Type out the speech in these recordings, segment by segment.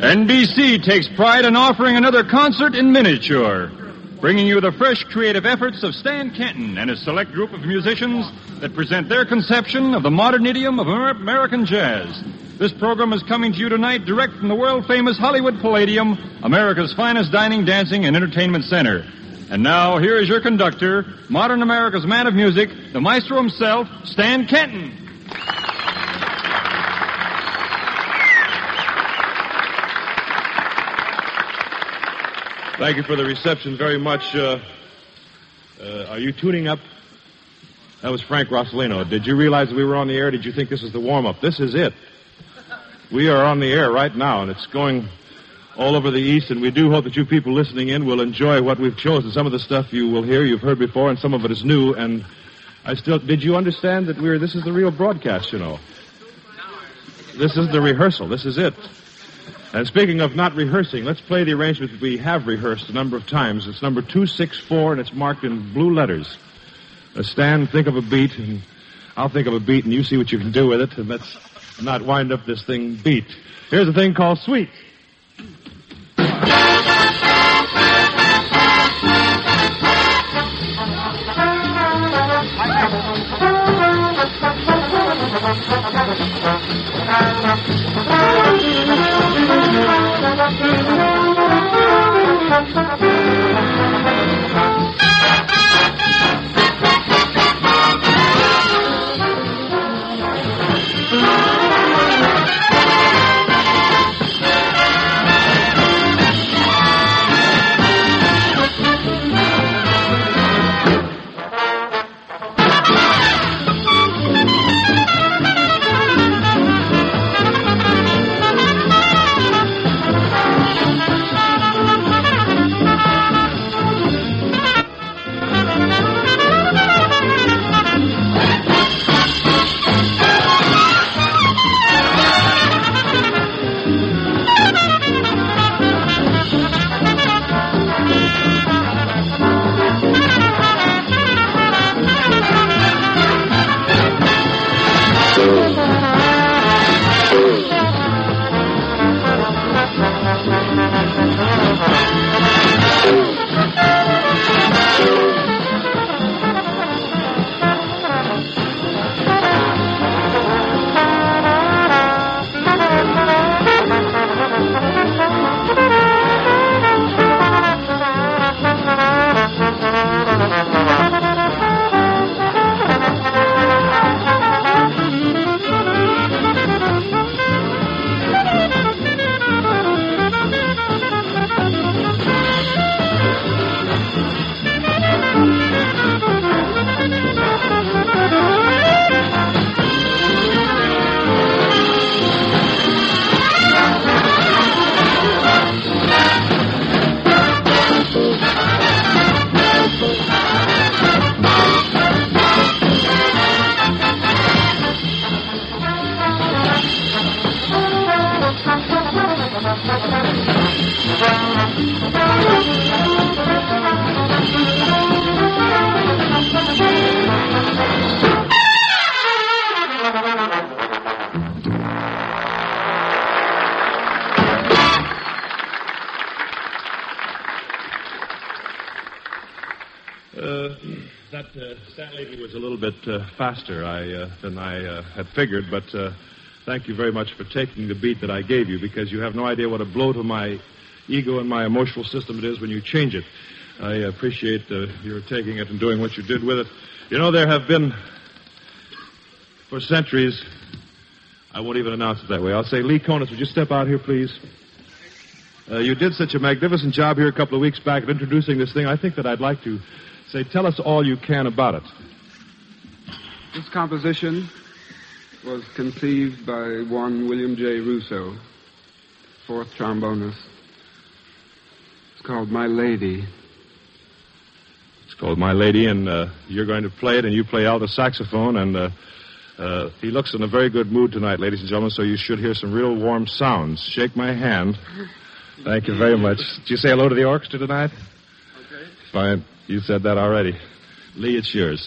NBC takes pride in offering another concert in miniature, bringing you the fresh creative efforts of Stan Kenton and his select group of musicians that present their conception of the modern idiom of American jazz. This program is coming to you tonight direct from the world-famous Hollywood Palladium, America's finest dining, dancing, and entertainment center. And now, here is your conductor, modern America's man of music, the maestro himself, Stan Kenton. Thank you for the reception very much. Are you tuning up? That was Frank Rossellino. Did you realize we were on the air? Did you think this was the warm-up? This is it. We are on the air right now, and it's going all over the East, and we do hope that you people listening in will enjoy what we've chosen. Some of the stuff you will hear, you've heard before, and some of it is new, and did you understand that this is the real broadcast, you know? This is the rehearsal. This is it. And speaking of not rehearsing, let's play the arrangement that we have rehearsed a number of times. It's number 264, and it's marked in blue letters. Stan, think of a beat, and I'll think of a beat, and you see what you can do with it, and let's not wind up this thing beat. Here's a thing called Sweet. Stan Levy was a little bit faster than I had figured, but thank you very much for taking the beat that I gave you, because you have no idea what a blow to my ego and my emotional system it is when you change it. I appreciate your taking it and doing what you did with it. You know, there have been, for centuries, I won't even announce it that way. I'll say, Lee Konitz, would you step out here, please? You did such a magnificent job here a couple of weeks back of introducing this thing. I think that I'd like to say, tell us all you can about it. This composition was conceived by one William J. Russo, fourth trombonist. It's called My Lady. It's called My Lady, and you're going to play it, and you play alto saxophone, and he looks in a very good mood tonight, ladies and gentlemen, so you should hear some real warm sounds. Shake my hand. Thank you very much. Did you say hello to the orchestra tonight? Okay. Fine. You said that already. Lee, it's yours.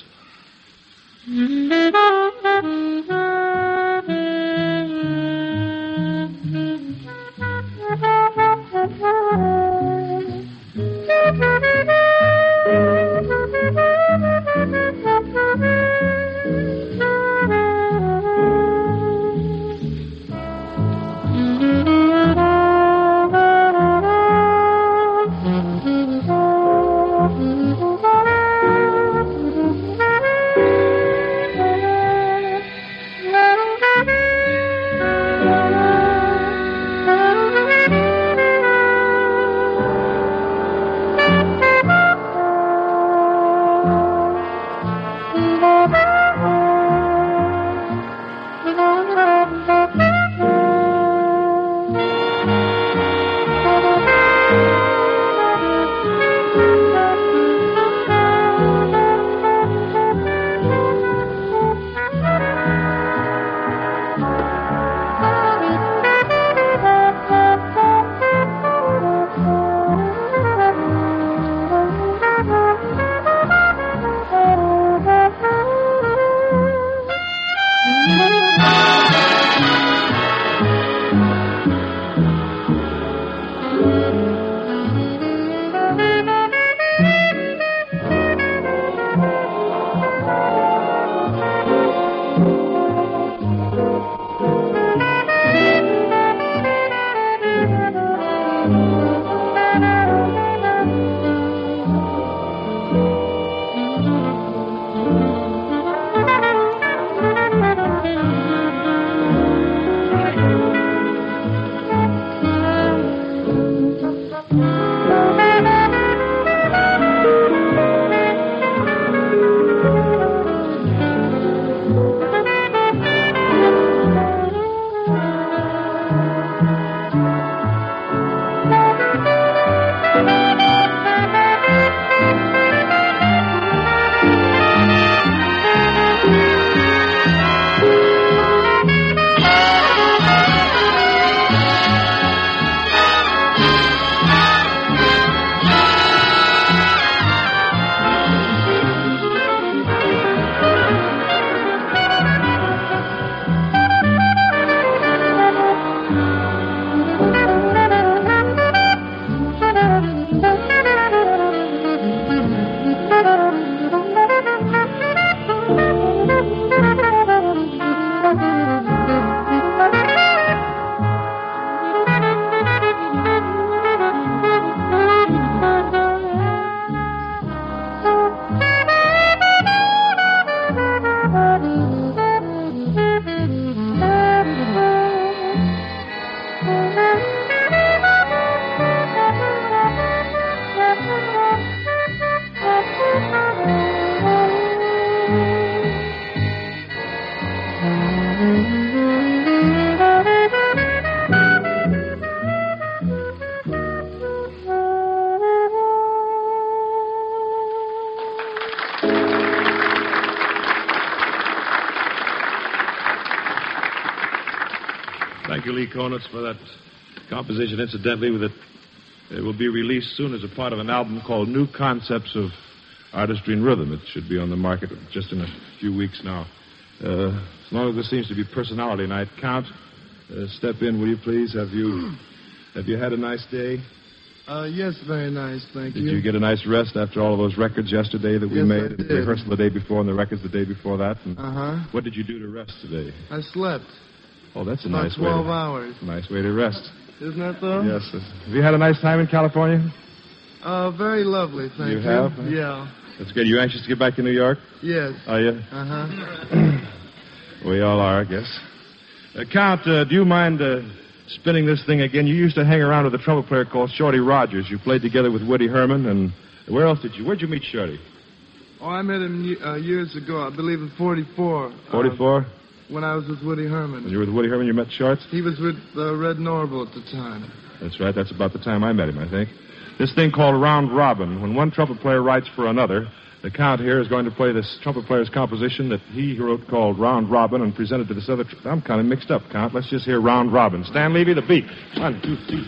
Thank you, Lee Konitz, for that composition. Incidentally, it will be released soon as a part of an album called New Concepts of Artistry and Rhythm. It should be on the market just in a few weeks now. As long as there seems to be personality night, Count, step in, will you please? Have you had a nice day? Yes, very nice, thank you. Did you get a nice rest after all of those records yesterday that we Yes, made? I did. The rehearsal the day before and the records the day before that? Uh-huh. What did you do to rest today? I slept. Oh, that's a About nice way. 12 hours. Nice way to rest. Isn't that so? Yes. Have you had a nice time in California? Very lovely, thank you. You have? Yeah. That's good. You anxious to get back to New York? Yes. Are you? Uh-huh. We all are, I guess. Count, do you mind spinning this thing again? You used to hang around with a trumpet player called Shorty Rogers. You played together with Woody Herman, and where'd you meet Shorty? Oh, I met him years ago, I believe in 44. 44? When I was with Woody Herman. When you were with Woody Herman, you met Shorts? He was with Red Norval at the time. That's right. That's about the time I met him, I think. This thing called Round Robin. When one trumpet player writes for another, the Count here is going to play this trumpet player's composition that he wrote called Round Robin and presented to this other... I'm kind of mixed up, Count. Let's just hear Round Robin. Stan Levy, the beat. 1, 2, 3,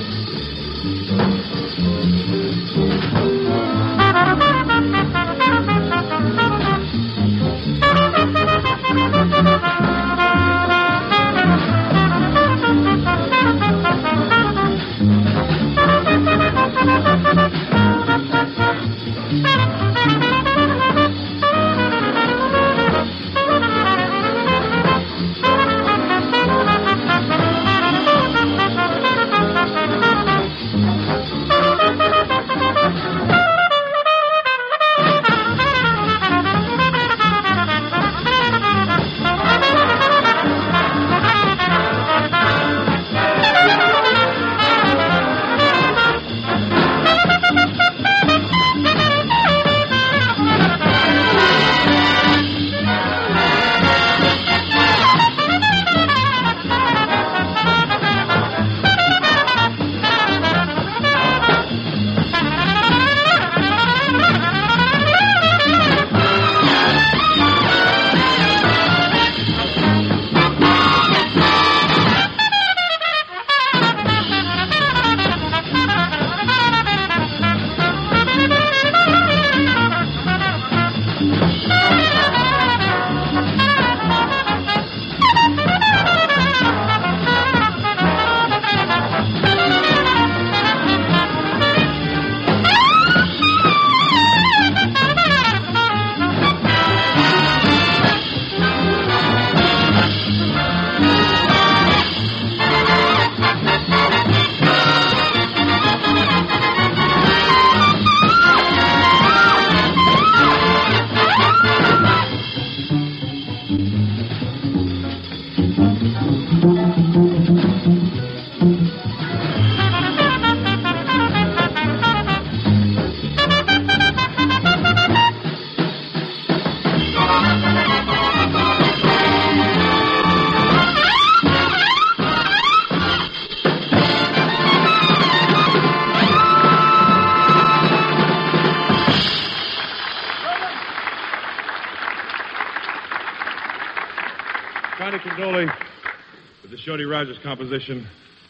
Connie Condoli with the Shorty Rogers composition,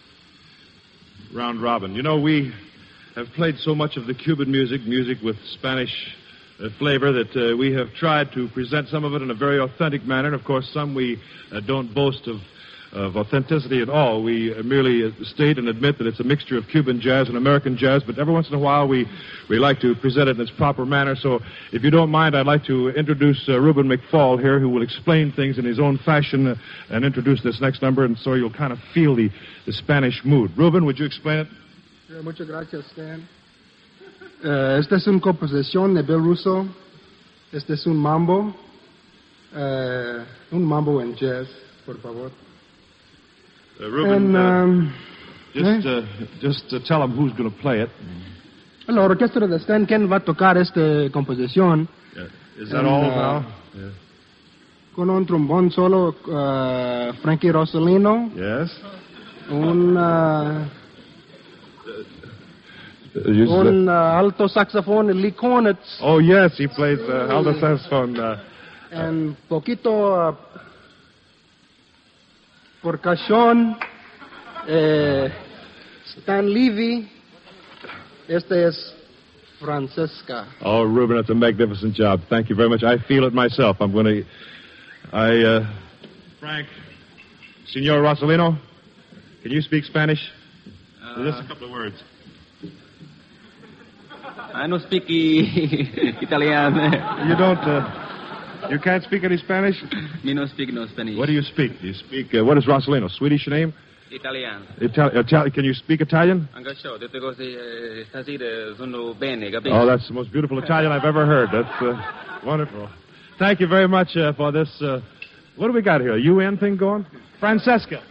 Round Robin. You know, we have played so much of the Cuban music with Spanish flavor that we have tried to present some of it in a very authentic manner. And, of course, some we don't boast of authenticity at all. We merely state and admit that it's a mixture of Cuban jazz and American jazz, but every once in a while we like to present it in its proper manner. So if you don't mind, I'd like to introduce Reuben McFall here, who will explain things in his own fashion and introduce this next number, and so you'll kind of feel the Spanish mood. Reuben, would you explain it? Muchas gracias, Stan. Esta es una composición de Bill Russo. Este es un mambo en jazz, por favor. Reuben, just tell him who's going to play it. La orquesta de Stan Ken va a tocar esta composición. Is that all now? Yeah. Con un trombón solo, Frankie Rossellino. Yes. Un alto saxophone, Lee Konitz. Oh, yes, he plays alto saxophone. And poquito Percusión, Stan Levy. Esta es Francesca. Oh, Reuben, that's a magnificent job. Thank you very much. I feel it myself. Frank, Senor Rosalino, can you speak Spanish? Just a couple of words. I don't speak Italian. You don't, you can't speak any Spanish? Me no speak no Spanish. What do you speak? Do you speak, what is Rosalino? Swedish name? Italian. Can you speak Italian? Oh, that's the most beautiful Italian I've ever heard. That's wonderful. Thank you very much for this. What do we got here? A UN thing going? Francesca.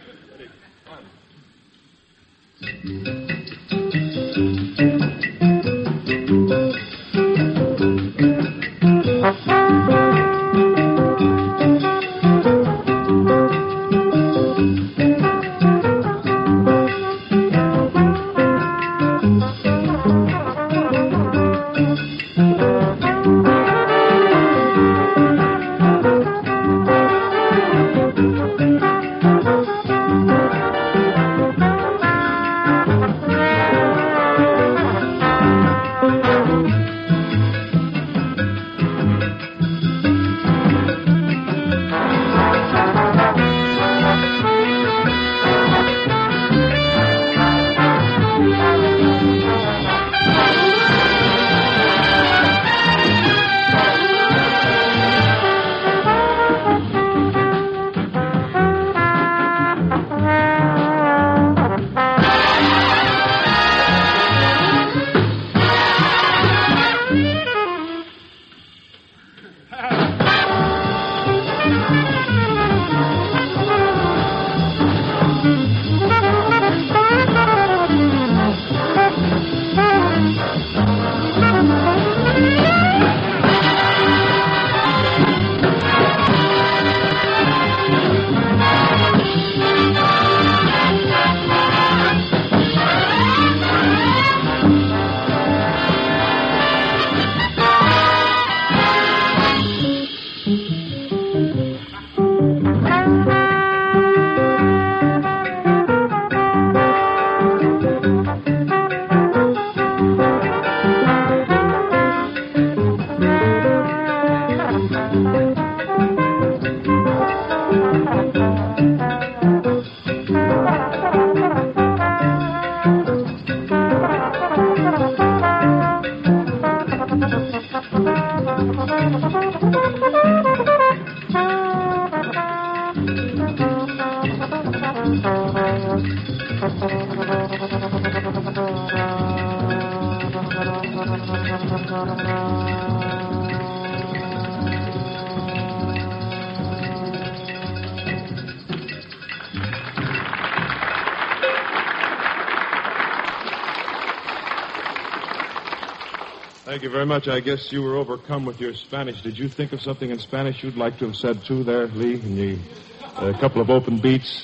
Thank you very much. I guess you were overcome with your Spanish. Did you think of something in Spanish you'd like to have said, too, there, Lee? In a couple of open beats?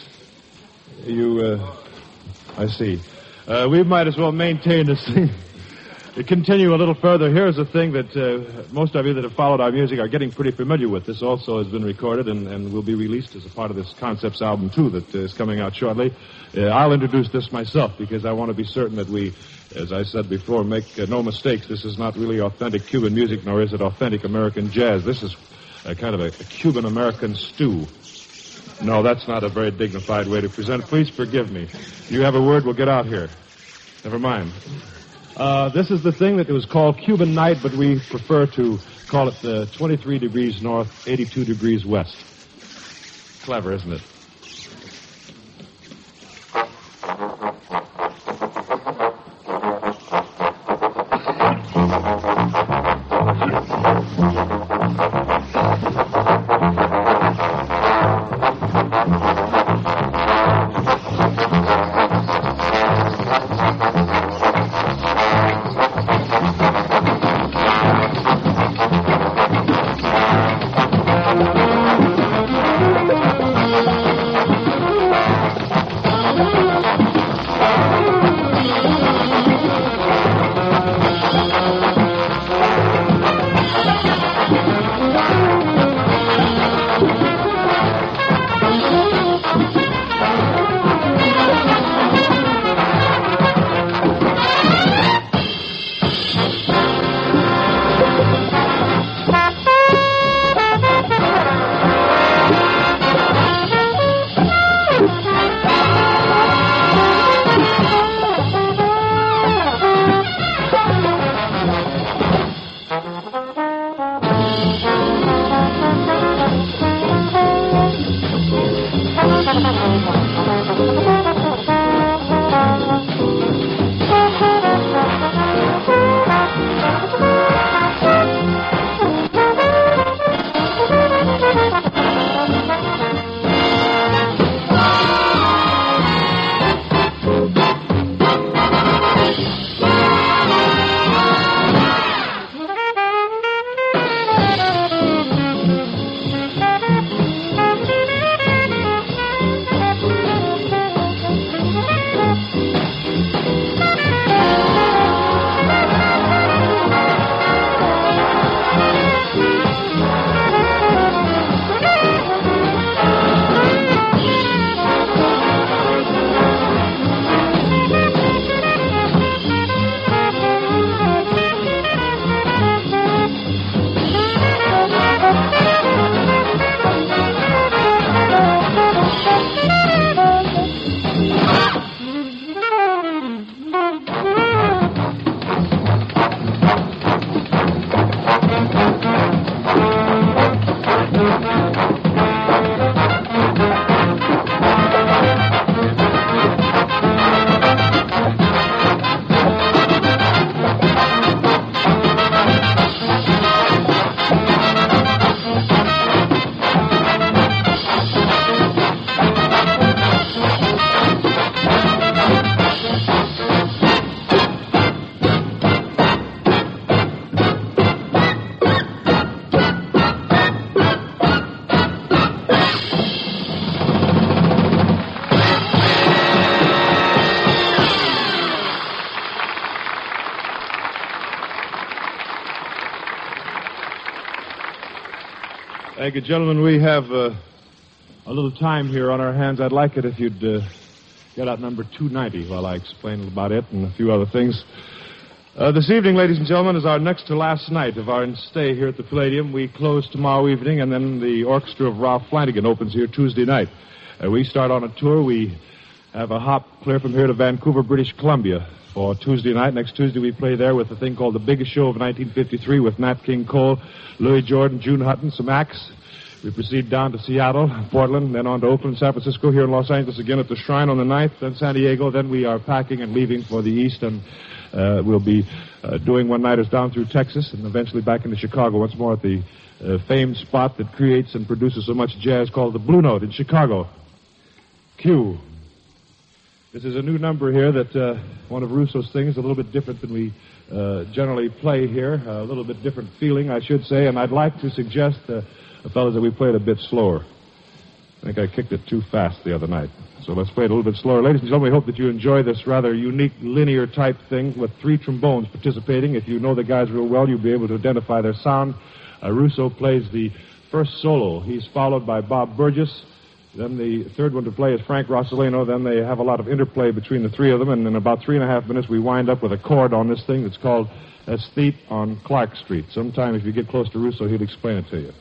I see. We might as well maintain this thing. To continue a little further, here's a thing that most of you that have followed our music are getting pretty familiar with. This also has been recorded and will be released as a part of this Concepts album, too, that is coming out shortly. I'll introduce this myself because I want to be certain that we, as I said before, make no mistakes. This is not really authentic Cuban music, nor is it authentic American jazz. This is kind of a Cuban-American stew. No, that's not a very dignified way to present it. Please forgive me. You have a word, we'll get out here. Never mind. This is the thing that was called Cuban Night, but we prefer to call it 23 degrees north, 82 degrees west. Clever, isn't it? Thank you, gentlemen. We have a little time here on our hands. I'd like it if you'd get out number 290 while I explain about it and a few other things. This evening, ladies and gentlemen, is our next to last night of our stay here at the Palladium. We close tomorrow evening, and then the orchestra of Ralph Flanagan opens here Tuesday night. We start on a tour. We have a hop clear from here to Vancouver, British Columbia for Tuesday night. Next Tuesday, we play there with a thing called The Biggest Show of 1953 with Nat King Cole, Louis Jordan, June Hutton, some acts. We proceed down to Seattle, Portland, then on to Oakland, San Francisco, here in Los Angeles again at the Shrine on the 9th, then San Diego. Then we are packing and leaving for the East, and we'll be doing one-nighters down through Texas and eventually back into Chicago once more at the famed spot that creates and produces so much jazz called the Blue Note in Chicago. Q. This is a new number here that one of Russo's things, a little bit different than we generally play here, a little bit different feeling, I should say, and I'd like to suggest, fellas, that we play it a bit slower. I think I kicked it too fast the other night. So let's play it a little bit slower. Ladies and gentlemen, we hope that you enjoy this rather unique linear type thing with 3 trombones participating. If you know the guys real well, you'll be able to identify their sound. Russo plays the first solo. He's followed by Bob Burgess. Then the third one to play is Frank Rossellino. Then they have a lot of interplay between the three of them. And in about 3.5 minutes, we wind up with a chord on this thing that's called Aesthete on Clark Street. Sometime if you get close to Russo, he'll explain it to you.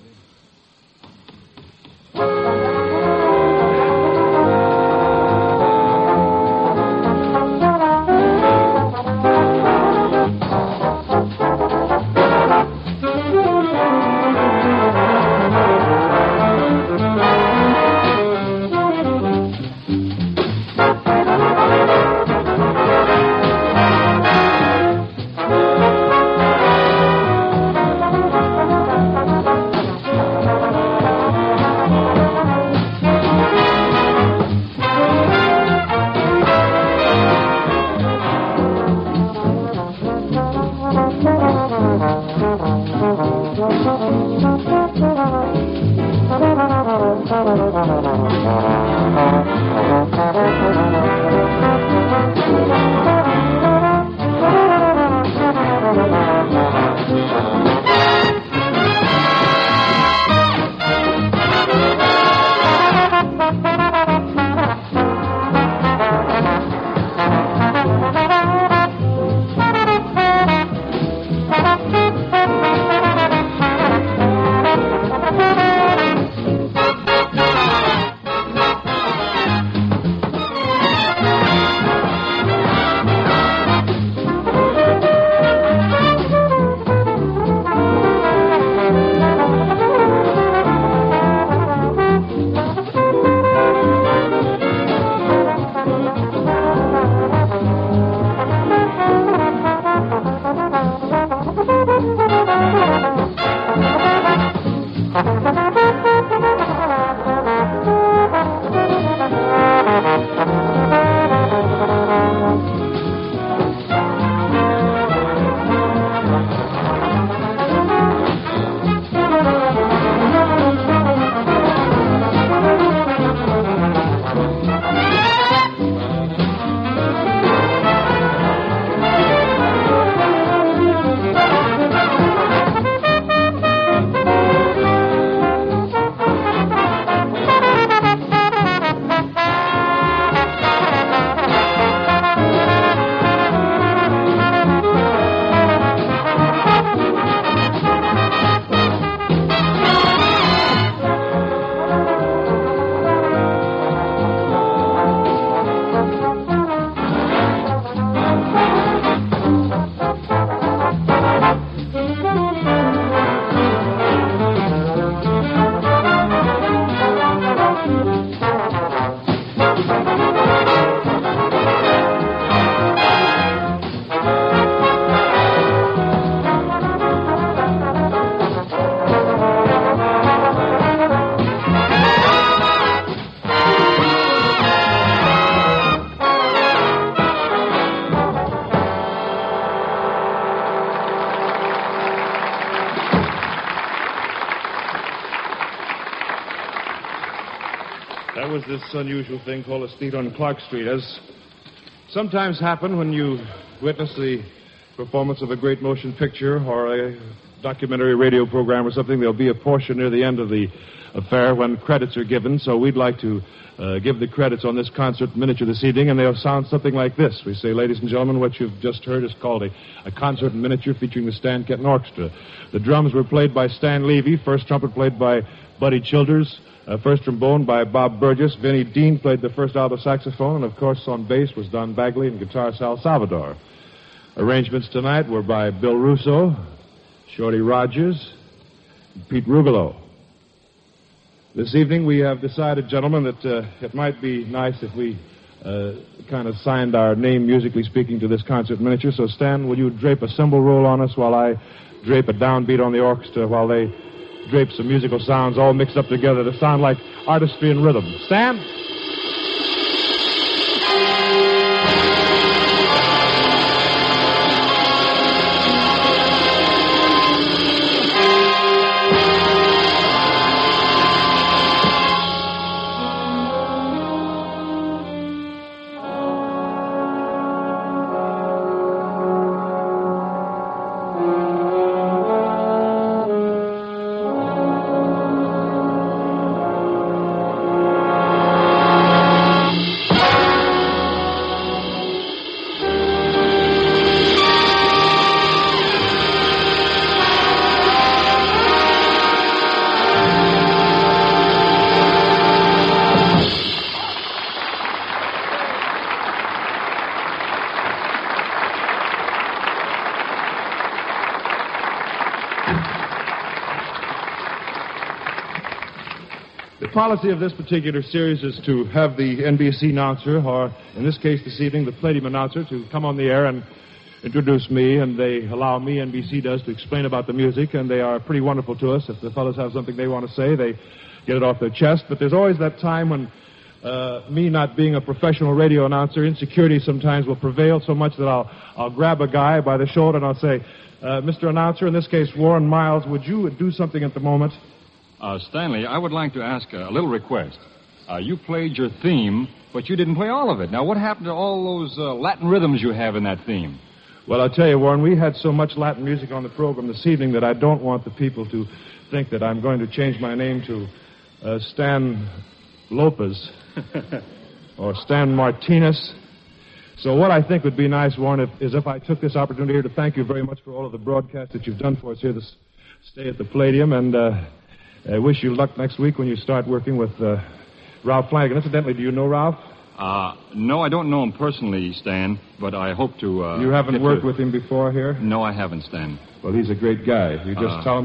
That was this unusual thing called Aesthete on Clark Street. As sometimes happen when you witness the performance of a great motion picture or a documentary radio program or something, there'll be a portion near the end of the affair when credits are given. So we'd like to give the credits on this concert miniature this evening, and they'll sound something like this. We say, ladies and gentlemen, what you've just heard is called a concert in miniature featuring the Stan Kenton Orchestra. The drums were played by Stan Levy, first trumpet played by Buddy Childers, first trombone by Bob Burgess. Vinnie Dean played the first alto saxophone, and of course on bass was Don Bagley, and guitar Sal Salvador. Arrangements tonight were by Bill Russo, Shorty Rogers, and Pete Rugolo. This evening we have decided, gentlemen, that it might be nice if we kind of signed our name, musically speaking, to this concert miniature. So, Stan, will you drape a cymbal roll on us while I drape a downbeat on the orchestra while they drape some musical sounds all mixed up together to sound like artistry and rhythm. Stan? The policy of this particular series is to have the NBC announcer, or in this case this evening, the Palladium announcer, to come on the air and introduce me, and they allow me, NBC does, to explain about the music, and they are pretty wonderful to us. If the fellows have something they want to say, they get it off their chest. But there's always that time when me not being a professional radio announcer, insecurity sometimes will prevail so much that I'll grab a guy by the shoulder and I'll say, Mr. Announcer, in this case Warren Miles, would you do something at the moment? Stanley, I would like to ask a little request. You played your theme, but you didn't play all of it. Now, what happened to all those Latin rhythms you have in that theme? Well, I'll tell you, Warren, we had so much Latin music on the program this evening that I don't want the people to think that I'm going to change my name to Stan Lopez or Stan Martinez. So what I think would be nice, Warren, is if I took this opportunity here to thank you very much for all of the broadcasts that you've done for us here this stay at the Palladium, and I wish you luck next week when you start working with Ralph Flanagan. Incidentally, do you know Ralph? No, I don't know him personally, Stan, but I hope to... you haven't worked with him before here? No, I haven't, Stan. Well, he's a great guy. You just tell him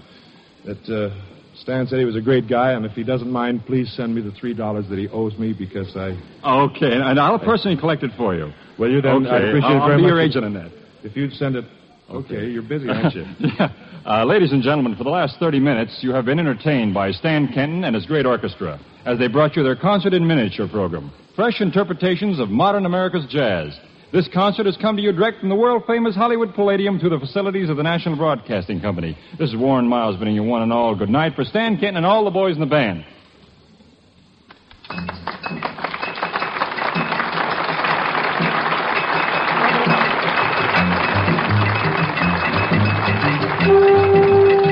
that Stan said he was a great guy, and if he doesn't mind, please send me the $3 that he owes me, because I... Okay, and I'll personally collect it for you. Well, you then... Okay. I'd appreciate it very much. I'll be your agent on that. If you'd send it... Okay, you're busy, aren't you? Yeah. Ladies and gentlemen, for the last 30 minutes, you have been entertained by Stan Kenton and his great orchestra as they brought you their Concert in Miniature program. Fresh interpretations of modern America's jazz. This concert has come to you direct from the world-famous Hollywood Palladium through the facilities of the National Broadcasting Company. This is Warren Miles bidding you one and all good night for Stan Kenton and all the boys in the band.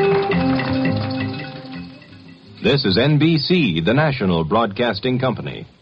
This is NBC, the National Broadcasting Company.